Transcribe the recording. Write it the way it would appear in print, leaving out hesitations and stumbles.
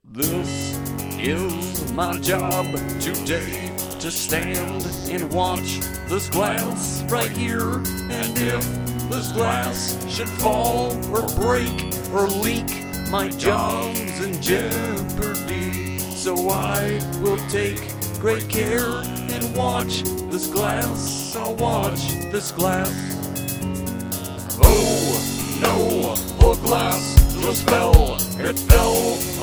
This is my job today, to stand and watch this glass right here. And if this glass should fall or break or leak, my job's in jeopardy. So I will take great care and watch this glass. I'll watch this glass. Oh no, the glass just fell. It fell